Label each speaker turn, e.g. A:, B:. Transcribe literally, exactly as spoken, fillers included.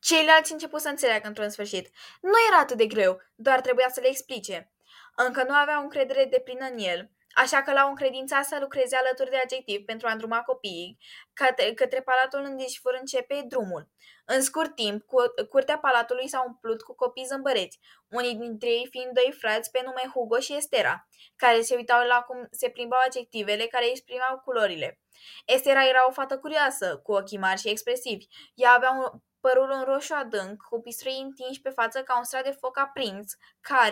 A: Ceilalți început să înțeleagă într-un sfârșit. Nu era atât de greu, doar trebuia să le explice. Încă nu aveau încredere deplină în el, așa că l-au încredințat să lucreze alături de Adjectiv pentru a îndruma copiii către, către palatul unde își vor începe drumul. În scurt timp, cu- curtea palatului s-a umplut cu copii zâmbăreți, unii dintre ei fiind doi frați pe nume Hugo și Estera, care se uitau la cum se plimbau adjectivele care exprimau culorile. Estera era o fată curioasă, cu ochii mari și expresivi. Ea avea un părul în roșu adânc, cu pistrăi întinși pe față ca un strat de foc aprins, care